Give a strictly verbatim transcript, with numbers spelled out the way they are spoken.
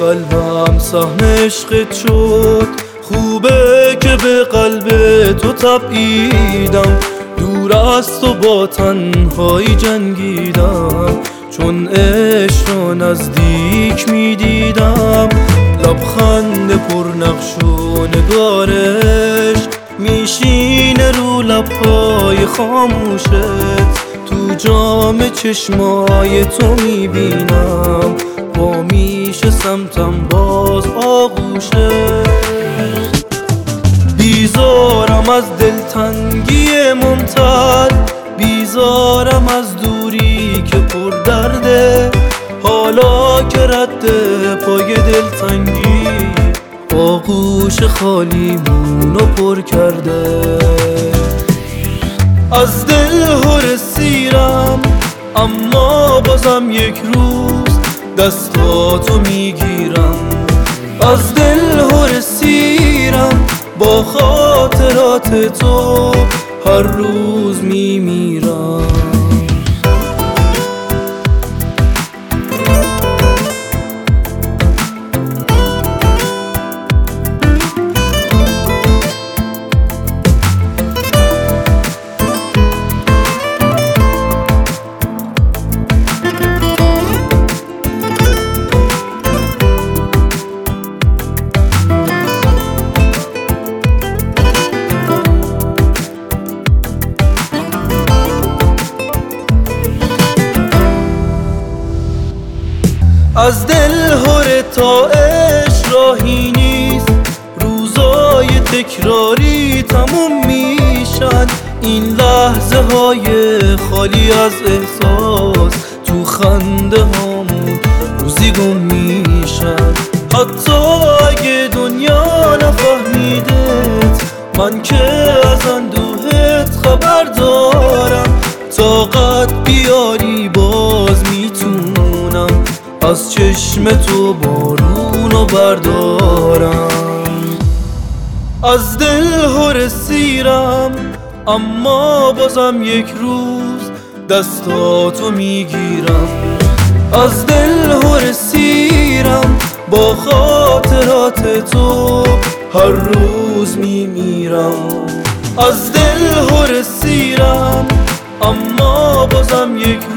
قلبم سهم عشقت شد، خوبه که به قلب تو تبعیدم، دور از تو با تنهایی جنگیدم، چون عشق رو نزدیک میدیدم. لبخند پرنقش و نگارش میشینه رو لبهای خاموشت، تو جام چشمای تو میبینم با میشه سمتم باز آغوشه. بیزارم از دلتنگی ممتد، بیزارم از دوری که پر درده، حالا که رد پای دلتنگی آغوش خالیمونو پر کرده. از دل هر سیرم اما بازم یک روز دستاتو میگیرم، از دل هر سیرم با خاطرات تو هر روز میمیرم. از دل هر تا عشق راهی نیست، روزای تکراری تموم میشن، این لحظه های خالی از احساس تو خنده هامون روزی گم میشن. حتی اگه دنیا نفهمیدت، من که از اندوهت خبر دارم، طاقت بیاری باز میتونم از چشم تو بارونو بردارم. از دل هر سیرم اما بازم یک روز دستاتو میگیرم، از دل هر سیرم با خاطرات تو هر روز میمیرم. از دل هر سیرم اما بازم یک